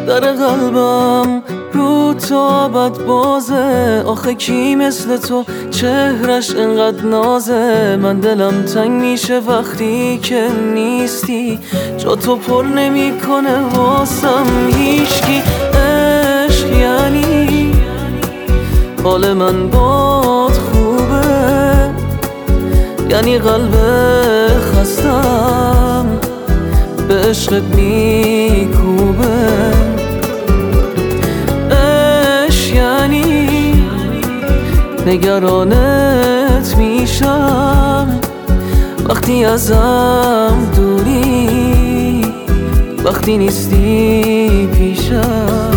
در قلبم رو تا بد بازه. آخه کی مثل تو چهرش انقدر نازه؟ من دلم تنگ میشه وقتی که نیستی، جا تو پر نمیکنه واسم هیچکی. عشق یعنی حال من باد خوبه، یعنی قلب خستم به عشقت میکوبه. عشق یعنی نگرانت میشم وقتی ازم دوری، وقتی نیستی پیشم.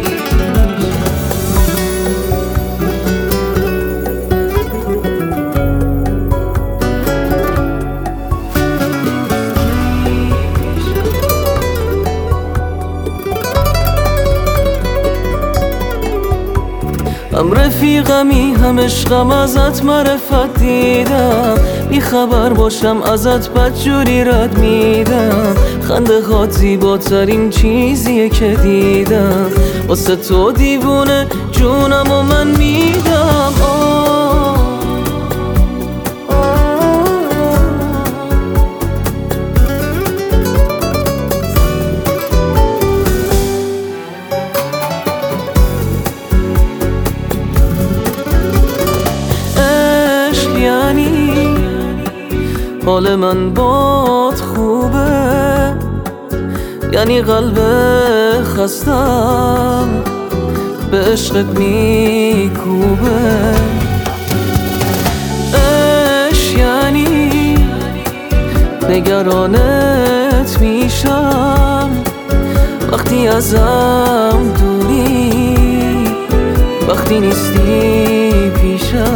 هم رفیقمی هم عشقم، ازت معرفت دیدم، بی خبر باشم ازت بدجوری رد میدم. خنده هات زیباترین چیزیه که دیدم، واسه تو دیوونه جونم و من میدم. حال من باد خوبه، یعنی قلب خستم به عشقت میکوبه. عشق یعنی نگرانت میشم وقتی ازم دوری، وقتی نیستی پیشم.